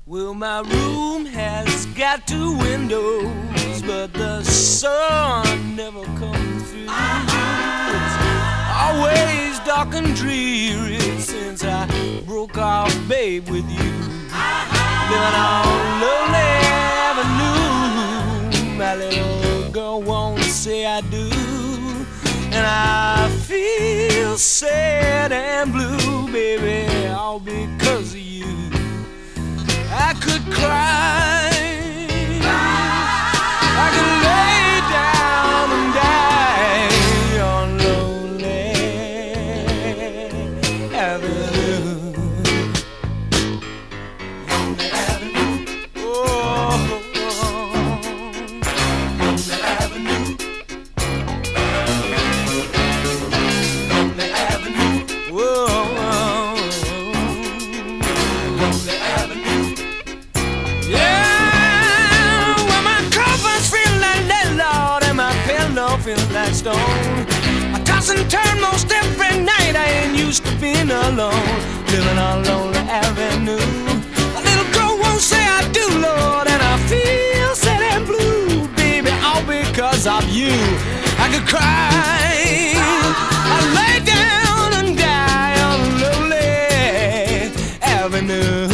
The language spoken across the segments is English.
Well, my room has got two windows, but the sun never comes through. It's always dark and dreary since I broke off, babe, with you. Living on Lonely Avenue, my little girl won't say I do. And I feel sad and blue, baby, all because of you. I could cry, I could lay down and die on Lonely Avenue. Lonely Avenue, oh, Lonely Avenue, Lonely Avenue, whoa, Lonely Avenue. Feeling like stone. I toss and turn most every night. I ain't used to being alone, living on Lonely Avenue. A little girl won't say I do, Lord, and I feel sad and blue, baby, all because of you. I could cry, I lay down and die on Lonely Avenue.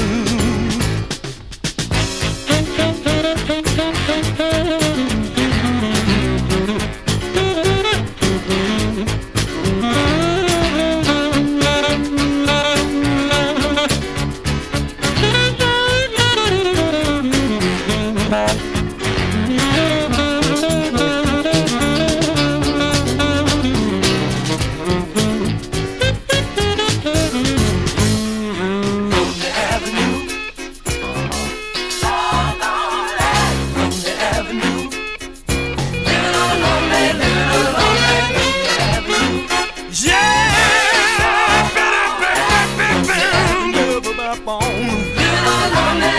Living on Lonely